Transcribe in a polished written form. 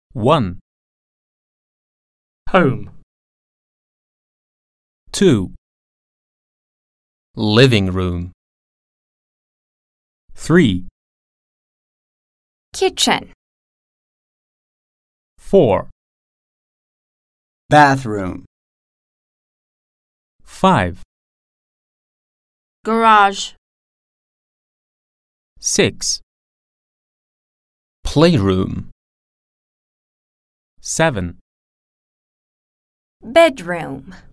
1, home, 2, living room. 3, kitchen, 4, bathroom, 5, garage, 6, playroom. 7, bedroom.